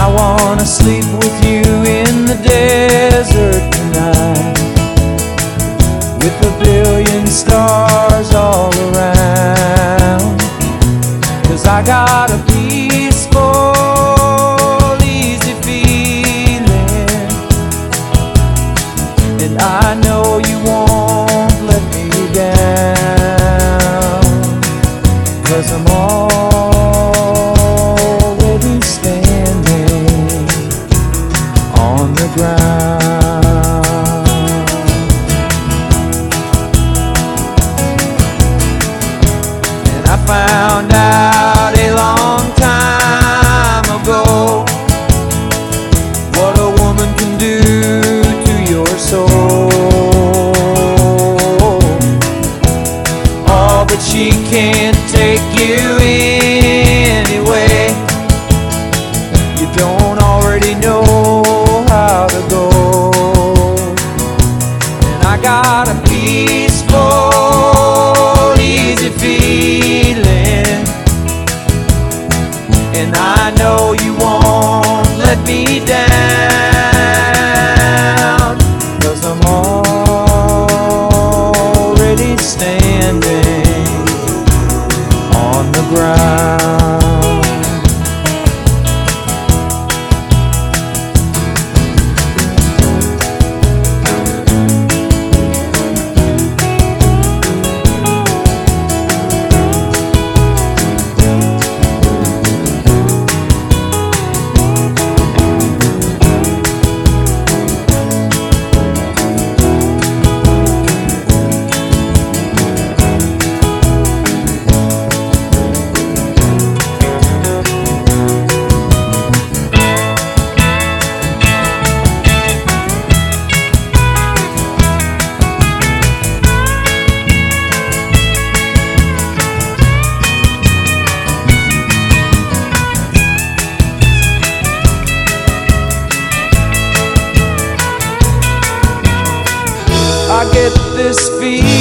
I wanna sleep with you in the desert tonight, with a billion stars all around. 'Cause I got a peaceful, easy feeling, and I know you won't let me down. 'Cause I'm already standing on the ground. And I found out a long time ago what a woman can do to your soul. Oh, but she can't take you anyway. You don't already know how to go. And I got a peaceful, easy feeling, and I know you won't let me down. 'Cause I'm already standing on the ground. I get this feeling